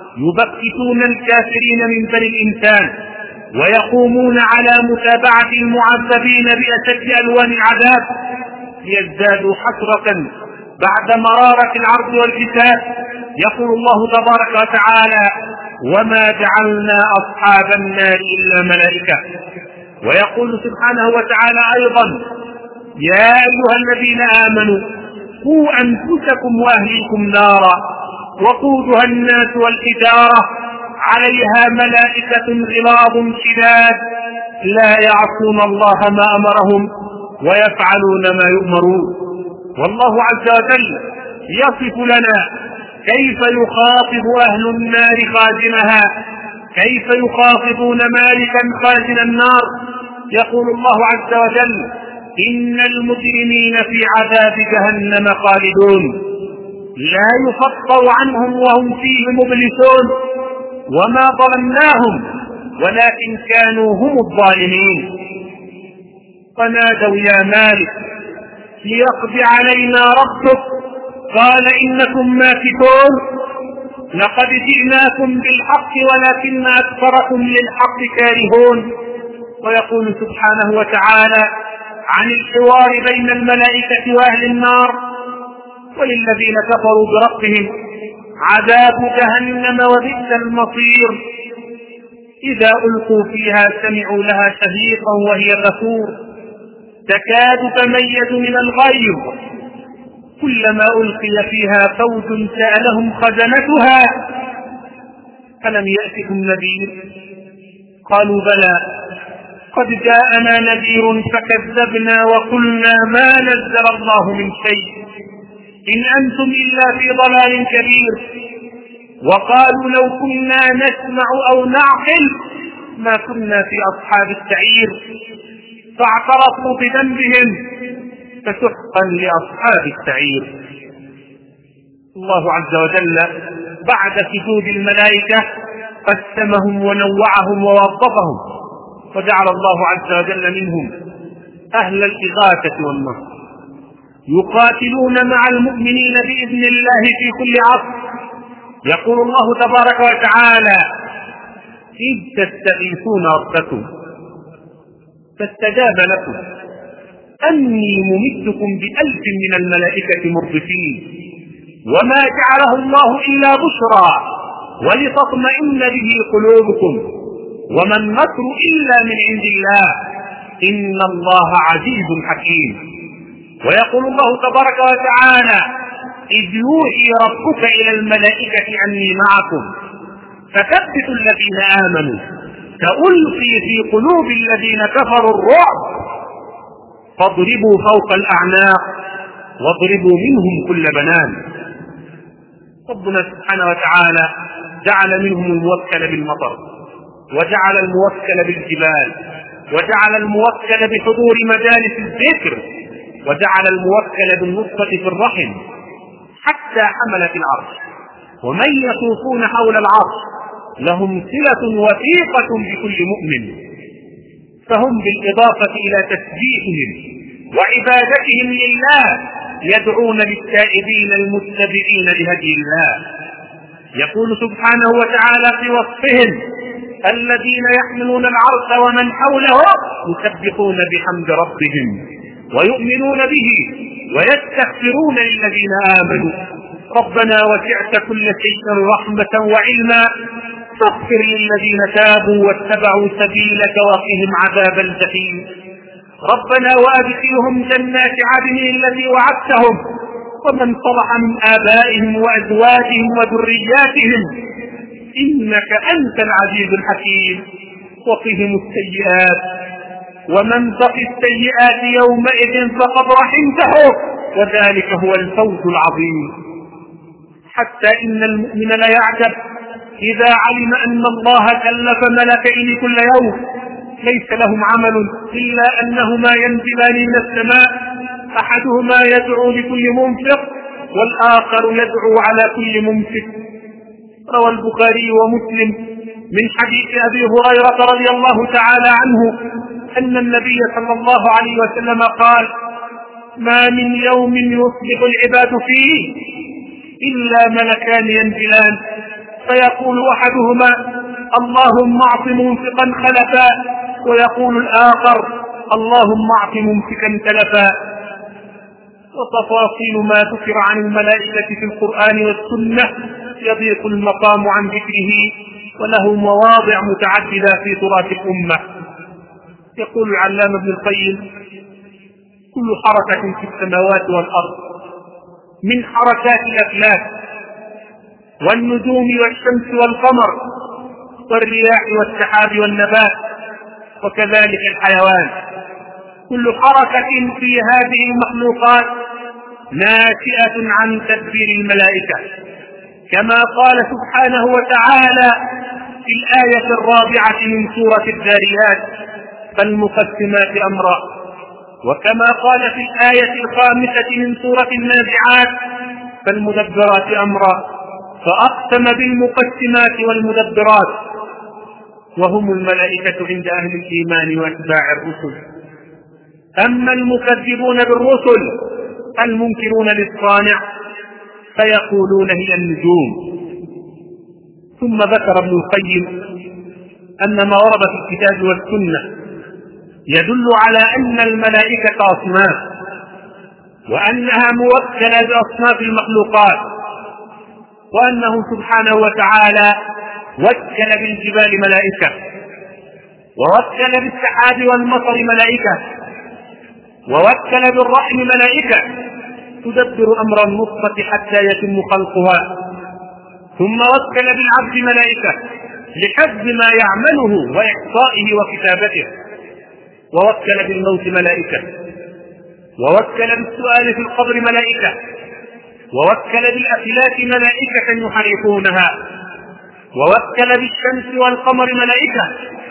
Speaker 1: يبكتون الكافرين من بني الإنسان ويقومون على متابعة المعذبين بأشد ألوان العذاب ليزدادوا حسرة بعد مرارة العرض والكتاب. يقول الله تبارك وتعالى: وما جعلنا أصحاب النار إلا ملائكة. ويقول سبحانه وتعالى أيضا: يا أيها الذين آمنوا قوا أنفسكم وأهليكم نارا وقودها الناس والحجارة عليها ملائكة غلاظ شداد لا يعصون الله ما أمرهم ويفعلون ما يؤمرون. والله عز وجل يصف لنا كيف يخاطب أهل النار خازنها، كيف يخاطبون مالكا خازن النار؟ يقول الله عز وجل: إن المجرمين في عذاب جهنم خالدون لا يفطر عنهم وهم فيه مبلسون وما ظلمناهم ولكن كانوا هم الظالمين. فنادوا: يا مالك ليقض علينا ربك، قال: إنكم ماكثون، لقد جئناكم بالحق ولكن أكثركم للحق كارهون. ويقول سبحانه وتعالى عن الحوار بين الملائكة وأهل النار: وللذين كفروا بربهم عذاب جهنم وبئس المصير، إذا ألقوا فيها سمعوا لها شهيقا وهي تفور تكاد تميز من الغيظ، كلما ألقي فيها فوج سألهم خزنتها ألم يأتكم نذير؟ قالوا: بلى قد جاءنا نذير فكذبنا وقلنا ما نزل الله من شيء إن أنتم إلا في ضلال كبير. وقالوا: لو كنا نسمع أو نعقل ما كنا في أصحاب السعير، فاعترفوا بذنبهم فسحقا لأصحاب السعير. الله عز وجل بعد سجود الملائكة قسمهم ونوعهم ووظفهم، وجعل الله عز وجل منهم أهل الإغاثة والنصر يقاتلون مع المؤمنين بإذن الله في كل عصر. يقول الله تبارك وتعالى: إذ تستغيثون ربكم فاستجاب لكم أني ممدكم بألف من الملائكة مردفين، وما جعله الله إلا بشرى ولتطمئن به قلوبكم، وما النصر إلا من عند الله إن الله عزيز حكيم. ويقول الله تبارك وتعالى: إذ يوحي ربك إلى الملائكة أني معكم فثبتوا الذين آمنوا سألقي في قلوب الذين كفروا الرعب فاضربوا فوق الأعناق واضربوا منهم كل بنان. ربنا سبحانه وتعالى جعل منهم الموكل بالمطر، وجعل الموكل بالجبال، وجعل الموكل بحضور مجالس الذكر، وجعل الموكل بالنطفة في الرحم حتى حملة العرش، ومن يطوفون حول العرش لهم صلة وثيقة بكل مؤمن، فهم بالإضافة إلى تسبيحهم وعبادتهم لله يدعون للتائبين المتبعين لهدي الله. يقول سبحانه وتعالى في وصفهم: الذين يحملون العرش ومن حوله يسبحون بحمد ربهم ويؤمنون به ويستغفرون للذين آمنوا ربنا وسعت كل شيء رحمة وعلما فاغفر للذين تابوا واتبعوا سبيلك وقهم عذاب الجحيم. ربنا وأدخلهم جنات عدن التي وعدتهم ومن صلح من آبائهم وأزواجهم وذرياتهم إنك أنت العزيز الحكيم. وقهم السيئات ومن تق السيئات يومئذ فقد رحمته وذلك هو الفوز العظيم. حتى إن المؤمن ليعجب إذا علم أن الله كلف ملكين كل يوم ليس لهم عمل إلا أنهما ينزلان من السماء، أحدهما يدعو لكل منفق والآخر يدعو على كل ممسك. روى البخاري ومسلم من حديث أبي هريرة رضي الله تعالى عنه أن النبي صلى الله عليه وسلم قال: ما من يوم يصبح العباد فيه إلا ملكان ينزلان فيقول أحدهما: اللهم أعط منفقا خلفا، ويقول الآخر: اللهم أعط ممسكا تلفا. وتفاصيل ما ذكر عن الملائكة في القرآن والسنة يضيق المقام عن ذكره، وله مواضع متعددة في تراث الأمة. يقول العلامة ابن القيم: كل حركة في السماوات والأرض من حركات الأفلاك والنجوم والشمس والقمر والرياح والسحاب والنبات وكذلك الحيوان، كل حركة في هذه المخلوقات ناشئة عن تدبير الملائكة كما قال سبحانه وتعالى في الآية الرابعة من سورة الذاريات: فالمقسمات أمرا. وكما قال في الآية الخامسة من سورة النازعات: فالمدبرات أمرا. فأقسم بالمقسمات والمدبرات، وهم الملائكة عند أهل الإيمان وأتباع الرسل. أما المكذبون بالرسل المنكرون للصانع فيقولون هي النجوم. ثم ذكر ابن القيم أن ما ورد في الكتاب والسنة يدل على أن الملائكة أصناف، وأنها موكلة بأصناف المخلوقات، وأنه سبحانه وتعالى وكل بالجبال ملائكة، ووكل بالسحاب والمطر ملائكة، ووكل بالرحم ملائكة تدبر أمر النطفة حتى يتم خلقها، ثم وكل بالعبد ملائكة لحفظ ما يعمله وإحصائه وكتابته، ووكل بالموت ملائكة، ووكل بالسؤال في القبر ملائكة، ووكل بالأفلاك ملائكة يحرقونها، ووكل بالشمس والقمر ملائكة،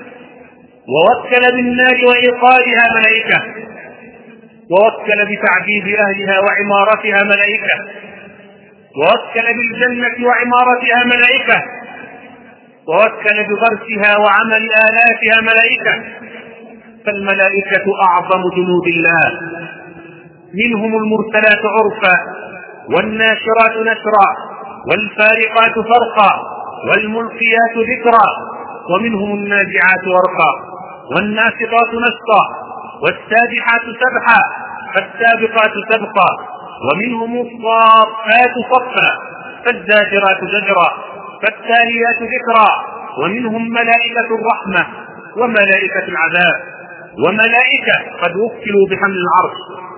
Speaker 1: ووكل بالنار وإيقادها ملائكة، ووكل بتعذيب أهلها وعمارتها ملائكة، ووكل بالجنة وعمارتها ملائكة، ووكل بغرسها وعمل آلاتها ملائكة. فالملائكة أعظم جنود الله، منهم المرسلات عرفا، والناشرات نشرا، والفارقات فرقا، والملقيات ذكرا، ومنهم النازعات ورقا، والناشطات نشطا، والسابحات سبحا، فالسابقات سبقا، ومنهم الصافات صفا، فالزاجرات زجرا، فالتاليات ذكرا، ومنهم ملائكة الرحمة وملائكة العذاب، وملائكة قد وكلوا بحمل العرش،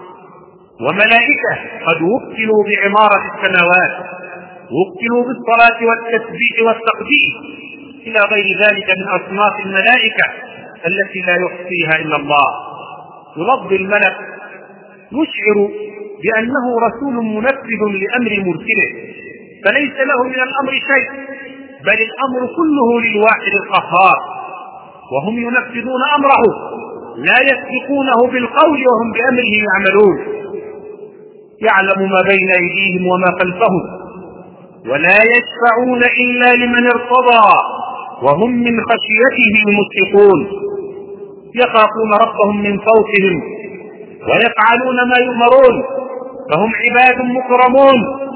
Speaker 1: وملائكة قد وكلوا بعمارة السماوات، وكلوا بالصلاة والتسبيح والتقديس، إلى غير ذلك من أصناف الملائكة التي لا يحصيها إلا الله. ولفظ الملك يشعر بأنه رسول منفذ لأمر مرسله، فليس له من الأمر شيء، بل الأمر كله للواحد القهار، وهم ينفذون أمره لا يسبقونه بالقول وهم بأمره يعملون. يعلم ما بين أيديهم وما خلفهم، ولا يشفعون إلا لمن ارتضى، وهم من خشيته مشفقون. يخافون ربهم من فوقهم ويفعلون ما يؤمرون، فهم عباد مكرمون،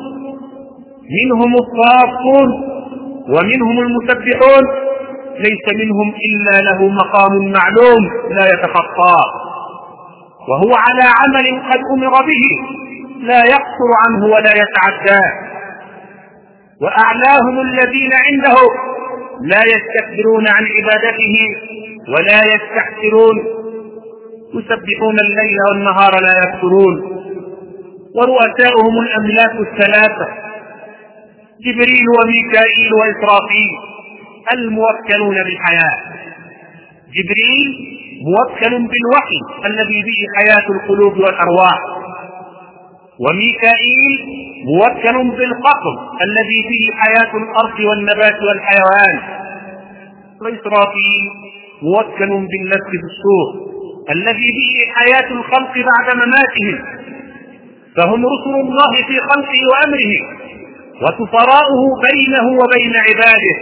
Speaker 1: منهم الصافون ومنهم المسبحون، ليس منهم إلا له مقام معلوم لا يتخطاه، وهو على عمل قد أمر به لا يقصر عنه ولا يتعداه. وأعلاهم الذين عنده لا يستكبرون عن عبادته ولا يستحسرون، يسبحون الليل والنهار لا يكفرون. ورؤساؤهم الأملاك الثلاثة: جبريل وميكائيل وإسرافيل، الموكلون بالحياة. جبريل موكل بالوحي الذي به حياة القلوب والأرواح، وميكائيل موكل بالقطر الذي به حياة الأرض والنبات والحيوان، وإسرافيل موكل بالنفخ في الصور الذي به حياة الخلق بعد مماتهم. فهم رسل الله في خلقه وأمره، وسفراؤه بينه وبين عباده،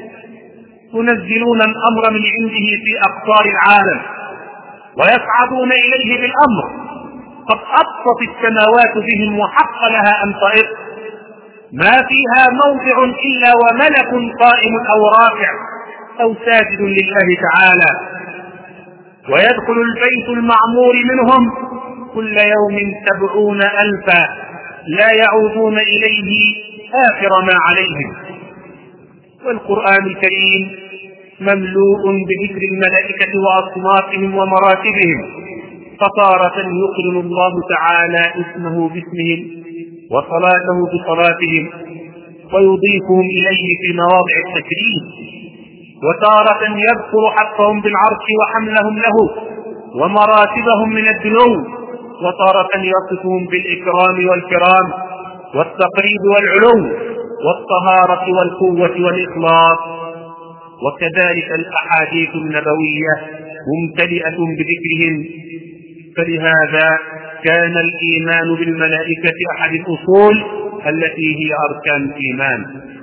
Speaker 1: ينزلون الأمر من عنده في أقطار العالم ويصعدون إليه بالأمر. قد أبطت السماوات بهم وحق لها أن تئط، ما فيها موضع إلا وملك قائم أو راكع أو ساجد لله تعالى. ويدخل البيت المعمور منهم كل يوم سبعون ألفا لا يعودون إليه آخر ما عليهم. والقرآن الكريم مملوء بذكر الملائكة وأصنافهم ومراتبهم، فتارة يقرن الله تعالى اسمه باسمهم وصلاته بصلاتهم ويضيفهم إليه في مواضع التكريم، وتارة يذكر حقهم بالعرش وحملهم له ومراتبهم من الدنو، وتارة يصفهم بالإكرام والكرام والتقريب والعلو، والطهارة والقوة والإخلاص. وكذلك الأحاديث النبوية ممتلئة بذكرهم. فلهذا كان الإيمان بالملائكة أحد الأصول التي هي أركان الإيمان.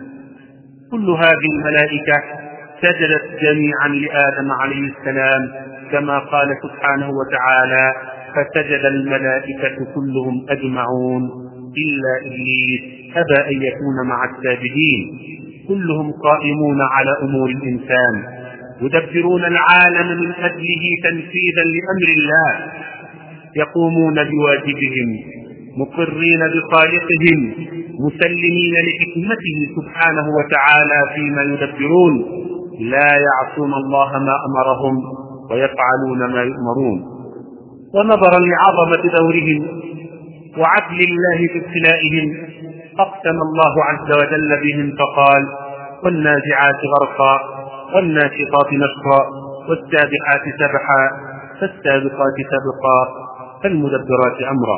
Speaker 1: كل هذه الملائكة سجدت جميعا لآدم عليه السلام كما قال سبحانه وتعالى: فسجد الملائكة كلهم أجمعون إلا إبليس أبى أن يكون مع الساجدين. كلهم قائمون على أمور الإنسان، يدبرون العالم من أجله تنفيذا لأمر الله، يقومون بواجبهم مقرين بخالقهم مسلمين لحكمته سبحانه وتعالى فيما يدبرون، لا يعصون الله ما أمرهم ويفعلون ما يؤمرون. ونظرا لعظمة دورهم وعدل الله في ابتلائهم أقسم الله عز وجل بهم فقال: والنازعات غرقا والناشطات نشطا والسابحات سبحا فالسابقات سبقا فالمدبرات أمرا.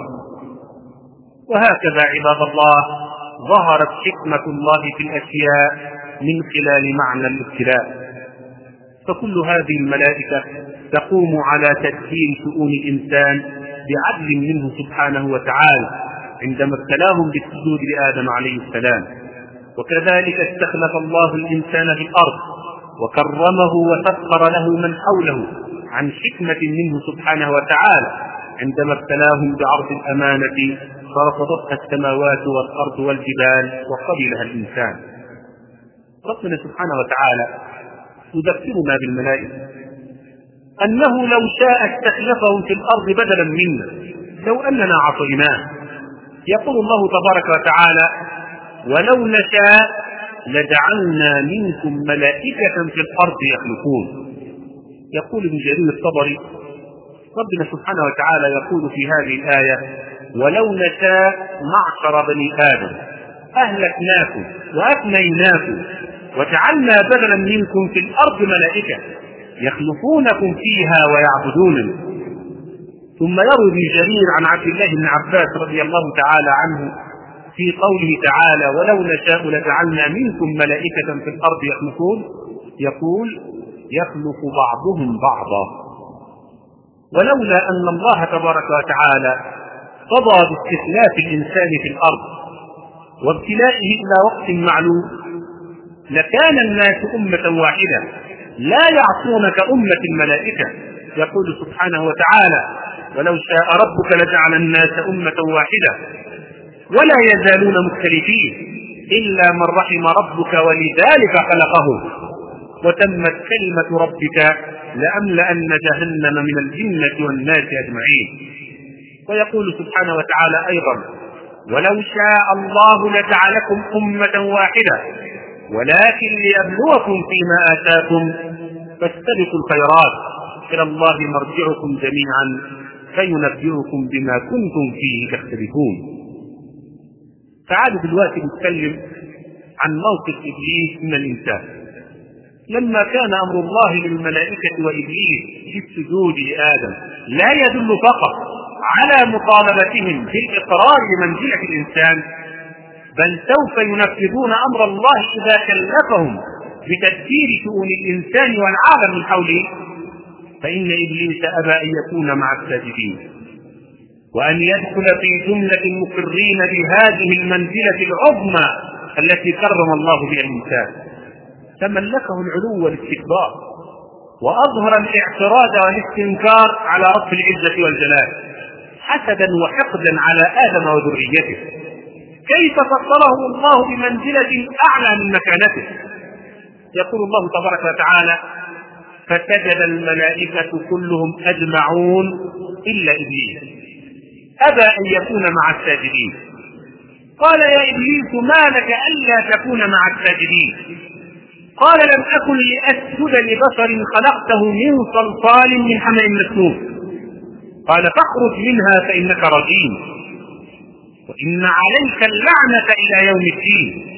Speaker 1: وهكذا عباد الله ظهرت حكمة الله في الأشياء من خلال معنى الابتلاء. فكل هذه الملائكة تقوم على تدبير شؤون الإنسان بعدل منه سبحانه وتعالى عندما ابتلاهم بالسجود لآدم عليه السلام. وكذلك استخلف الله الإنسان في الأرض وكرمه وسخر له من حوله عن حكمة منه سبحانه وتعالى عندما ابتلاهم بعرض الأمانة فرفضتها السماوات والأرض والجبال وقبلها الإنسان. ربنا سبحانه وتعالى يذكرنا بالملائكة أنه لو شاء استخلفهم في الأرض بدلا منا لو أننا عصيناه. يقول الله تبارك وتعالى: ولو نشاء لجعلنا منكم ملائكة في الأرض يخلقون. يقول ابن جرير الطبري: ربنا سبحانه وتعالى يقول في هذه الآية: ولو نشاء معشر بني آدم أهلكناكم وأفنيناكم وجعلنا بدلا منكم في الأرض ملائكة يخلقونكم فيها ويعبدونني. ثم يروي ابن جرير عن عبد الله بن عباس رضي الله تعالى عنه في قوله تعالى: ولو نشاء لجعلنا منكم ملائكة في الأرض يخلقون، يقول: يخلق بعضهم بعضا. ولولا أن الله تبارك وتعالى قضى باستخلاف الإنسان في الأرض وابتلائه إلى وقت معلوم لكان الناس أمة واحدة لا يعصون كأمة الملائكة. يقول سبحانه وتعالى: ولو شاء ربك لجعل الناس أمة واحدة ولا يزالون مختلفين إلا من رحم ربك ولذلك خلقهم وتمت كلمة ربك لأملأن جهنم من الجنة والناس أجمعين. ويقول سبحانه وتعالى أيضا: ولو شاء الله لجعلكم أمة واحدة ولكن ليبلوكم فيما آتاكم فاستبقوا الخيرات إلى الله مرجعكم جميعا فينبئكم بما كنتم فيه تختلفون. تعالوا دلوقتي نتكلم عن موقف إبليس من الإنسان لما كان أمر الله للملائكة وإبليس في السجود لآدم لا يدل فقط على مطالبتهم بالإقرار بمنزلة الإنسان، بل سوف ينفذون أمر الله إذا كلفهم بتدبير شؤون الإنسان والعالم من حوله. فإن إبليس أبى أن يكون مع الساجدين وأن يدخل في جملة المقرين بهذه المنزلة العظمى التي كرم الله بها الإنسان. تملكه العلو والاستكبار وأظهر الاعتراض والاستنكار على رب العزة والجلال حسدا وحقدا على آدم وذريته. كيف فضله الله بمنزلة أعلى من مكانته؟ يقول الله تبارك وتعالى: فسجد الملائكة كلهم أجمعون إلا إبليس أبى أن يكون مع الساجدين. قال: يا إبليس ما لك ألا تكون مع الساجدين؟ قال: لم أكن لأسجد لبشر خلقته من صلصال من حمأ مسنون. قال: فاخرج منها فإنك رجيم وإن عليك اللعنة إلى يوم الدين.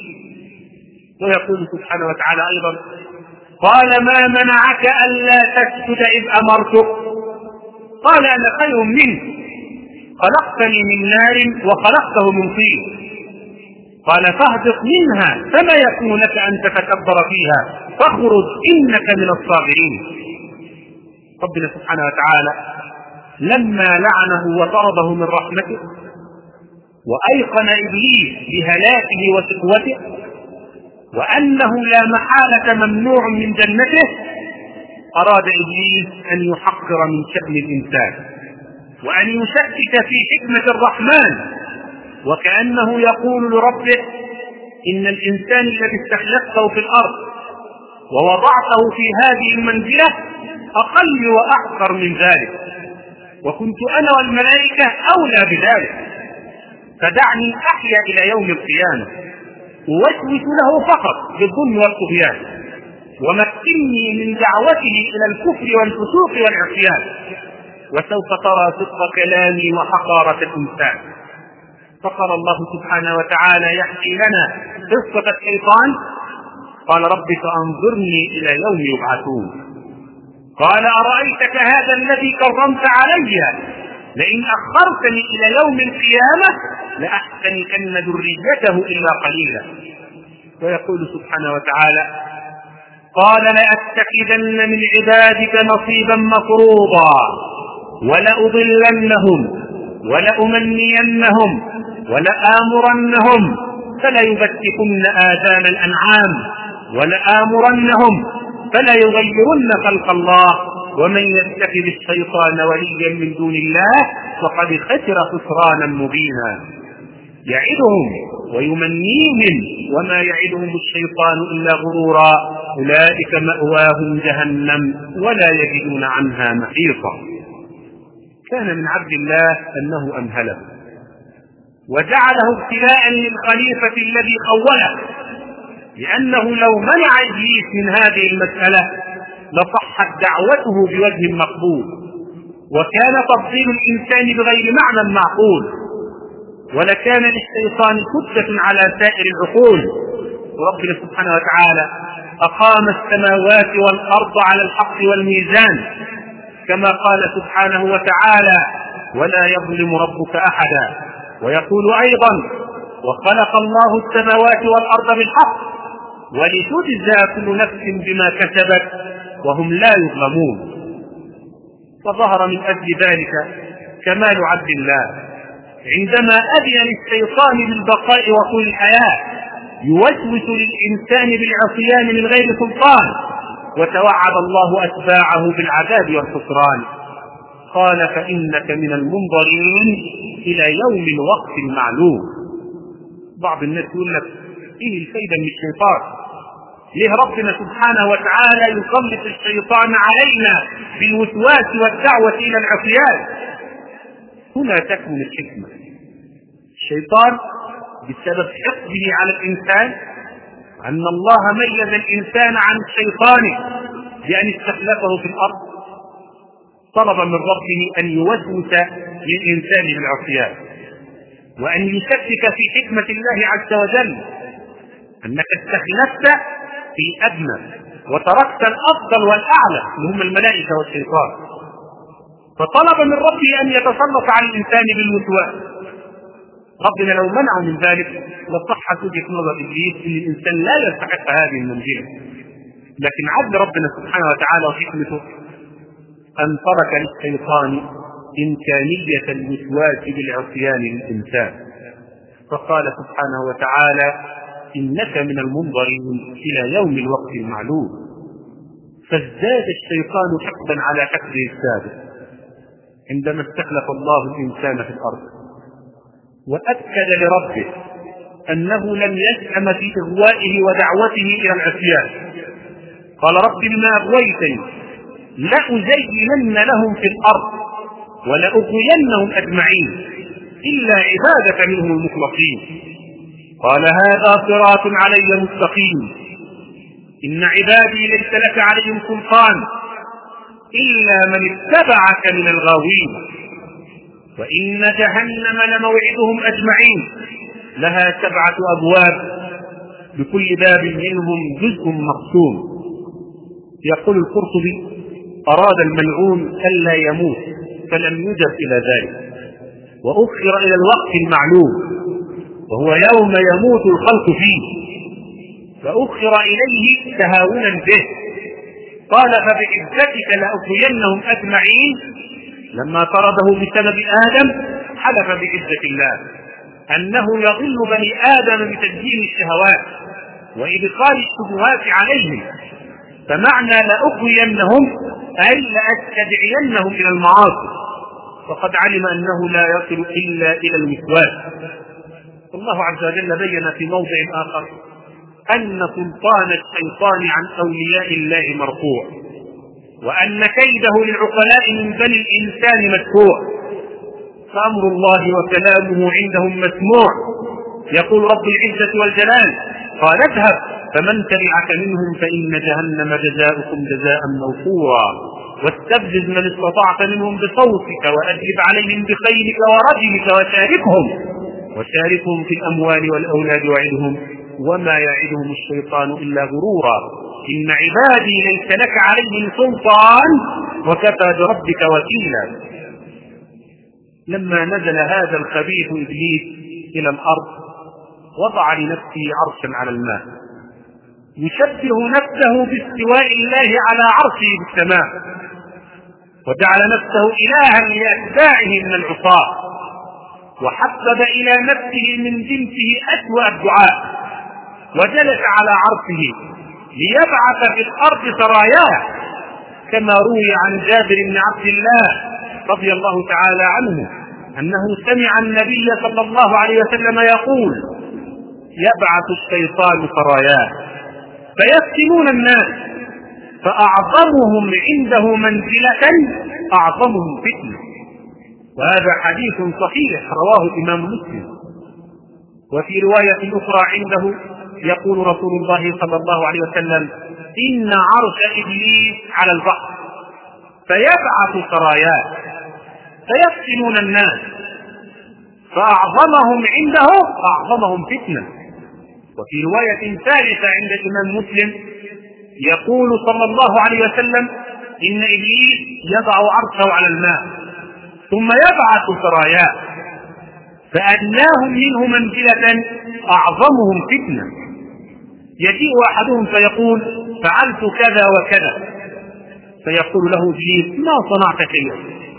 Speaker 1: ويقول سبحانه وتعالى أيضا: قال: ما منعك ألا تسجد إذ أمرتك؟ قال: أنا خير منه خلقتني من نار وخلقته من طين. قال فاهبط منها فما يكون لك أن تتكبر فيها فاخرج إنك من الصاغرين. ربنا سبحانه وتعالى لما لعنه وطرده من رحمته وأيقن إبليس بهلاكه وشقوته وأنه لا محالة ممنوع من جنته، أراد إبليس أن يحقر من شأن الإنسان وأن يشكك في حكمة الرحمن، وكأنه يقول لربه إن الإنسان الذي استخلفته في الأرض ووضعته في هذه المنزلة أقل وأحقر من ذلك، وكنت أنا والملائكة أولى بذلك، فدعني أحيا إلى يوم القيامة أوسوس له فقط بالظلم والطغيان، ومكنني من دعوته إلى الكفر والفسوق والعصيان، وسوف ترى صدق كلامي وحقارة الإنسان. فقال الله سبحانه وتعالى يحكي لنا قصة الشيطان، قال رب فأنظرني إلى يوم يبعثون. قال أرأيتك هذا الذي كرمت علي لئن أخرتني إلى يوم القيامة لأحتنكن ذريته إلا قليلا. ويقول سبحانه وتعالى قال لأتخذن من عبادك نصيبا مفروضا ولأضلنهم ولأمنينهم ولآمرنهم فليبتكن آذان الأنعام ولآمرنهم فلا يغيرن خلق الله ومن يتخذ الشيطان وليا من دون الله فقد خسر خسرانا مبينا. يعدهم ويمنيهم وما يعدهم الشيطان إلا غرورا أولئك مأواهم جهنم ولا يجدون عنها محيصا. كان من عبد الله أنه أمهله وجعله ابتلاء للخليفة الذي خوله، لأنه لو منع إبليس من هذه المسألة لصحت دعوته بوجه مقبول، وكان تفضيل الإنسان بغير معنى معقول، ولكان للشيطان كتلة على سائر العقول. وربنا سبحانه وتعالى أقام السماوات والأرض على الحق والميزان، كما قال سبحانه وتعالى ولا يظلم ربك أحدا. ويقول أيضا وخلق الله السماوات والأرض بالحق ولتجزى كل نفس بما كسبت وهم لا يظلمون. فظهر من أجل ذلك كمال عبد الله عندما أذن للشيطان بالبقاء وطول الحياة يوسوس للإنسان بالعصيان من غير سلطان، وتوعد الله أتباعه بالعذاب والخسران. قال فإنك من المنظرين إلى يوم الوقت المعلوم. بعض الناس يقول لك إيه الفايدة من الشيطان؟ ليه ربنا سبحانه وتعالى يسلط الشيطان علينا بالوسواس والدعوة إلى العصيان؟ هنا تكمن الحكمة. الشيطان بسبب حقده على الإنسان أن الله ميز الإنسان عن الشيطان بأن استخلفه في الأرض، طلب من ربه أن يوسوس للإنسان بالعصيان وأن يشكك في حكمة الله عز وجل، أنك استخلفت في أدنى وتركت الأفضل والأعلى اللي هم الملائكة والشيطان، فطلب من ربه أن يتسلط على الإنسان بالوسواس. ربنا لو منعه من ذلك لصحت وجهة نظر إبليس أن الإنسان لا يستحق هذه المنزلة، لكن عدل ربنا سبحانه وتعالى وحكمته أن ترك للشيطان إمكانية الوسواس بالعصيان للإنسان، فقال سبحانه وتعالى إنك من المنظرين إلى يوم الوقت المعلوم. فازداد الشيطان حقدا على حقده السابق عندما استخلف الله الإنسان في الأرض، وأكد لربه أنه لم يسأم في إغوائه ودعوته إلى العصيان. قال رب بما أغويتني لأزينن لهم في الأرض ولأغوينهم أجمعين إلا عبادك منهم المخلصين. قال هذا صراط علي مستقيم إن عبادي ليس لك عليهم سلطان إلا من اتبعك من الغاوين وإن جهنم لموعدهم أجمعين لها سبعة أبواب لكل باب منهم جزء مقسوم. يقول القرطبي أراد الملعون ألا يموت فلم يجب إلى ذلك وأخر إلى الوقت المعلوم، وهو يوم يموت الخلق فيه، فأخر إليه تهاونا به. قال فبعزتك لأغوينهم أجمعين. لما طرده بسبب آدم حلف بعزة الله أنه يضل بني آدم بتسجيل الشهوات وإدخال الشبهات عليهم، فمعنى لأغوينهم أي لأستدعينهم إلى المعاصي، وقد علم أنه لا يصل إلا إلى الوسواس. الله عز وجل بين في موضع آخر أن سلطان الشيطان عن أولياء الله مرفوع، وأن كيده للعقلاء من بني الإنسان مدفوع، فأمر الله وكلامه عندهم مسموع. يقول رب العزة والجلال قال اذهب فمن تبعك منهم فإن جهنم جزاؤكم جزاء موفورا، واستفزز من استطعت منهم بصوتك وأجلب عليهم بخيلك ورجلك وشاركهم وشاركهم في الأموال والأولاد وعدهم وما يعدهم الشيطان إلا غرورا، إن عبادي ليس لك عليهم سلطان وكفى بربك وكيلا. لما نزل هذا الخبيث إبليس إلى الأرض وضع لنفسه عرشا على الماء، يشبه نفسه باستواء الله على عرشه بالسماء، وجعل نفسه إلها لأتباعه من العصاة، وحبب إلى نفسه من جنسه أسوأ الدعاء، وجلس على عرشه ليبعث في الأرض سراياه، كما روي عن جابر بن عبد الله رضي الله تعالى عنه أنه سمع النبي صلى الله عليه وسلم يقول يبعث الشيطان سراياه فيفتنون الناس، فأعظمهم عنده منزلة أعظمهم فتنة. وهذا حديث صحيح رواه الإمام مسلم. وفي رواية أخرى عنده يقول رسول الله صلى الله عليه وسلم إن عرش إبليس على البحر فيبعث سراياه فيفتنون الناس، فأعظمهم عنده أعظمهم فتنة. وفي رواية ثالثة عند الإمام مسلم يقول صلى الله عليه وسلم إن إبليس يضع عرشه على الماء ثم يبعث سراياه فأدناهم منه منزلة أعظمهم فتنة. يجيء أحدهم فيقول فعلت كذا وكذا، فيقول له إبليس ما صنعت شيئا،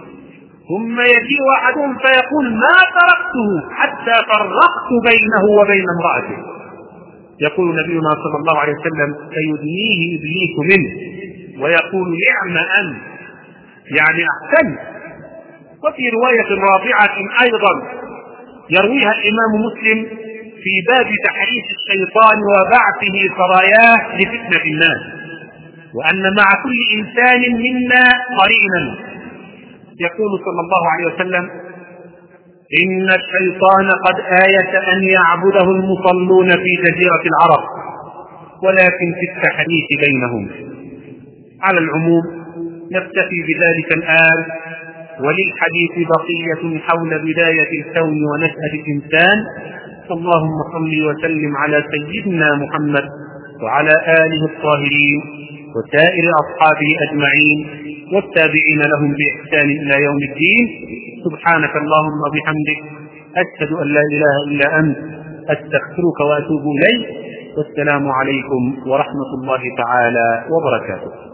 Speaker 1: ثم يجيء أحدهم فيقول ما تركته حتى فرقت بينه وبين امرأته، يقول نبينا صلى الله عليه وسلم فيدنيه إبليس منه ويقول نعم أنت، يعني أحسن. وفي رواية رابعة أيضا يرويها الإمام مسلم في باب تحريف الشيطان وبعثه سراياه لفتنة الناس، وأن مع كل إنسان منا قرينا. يقول صلى الله عليه وسلم إن الشيطان قد آيس أن يعبده المصلون في جزيرة العرب ولكن في التحريف بينهم. على العموم نكتفي بذلك الآن، وللحديث بقية حول بداية الكون ونشأة الإنسان. اللهم صل وسلم على سيدنا محمد وعلى آله الطاهرين وسائر أصحابه أجمعين والتابعين لهم بإحسان إلى يوم الدين. سبحانك اللهم وبحمدك أشهد أن لا إله إلا أنت أستغفرك وأتوب إليك، والسلام عليكم ورحمة الله تعالى وبركاته.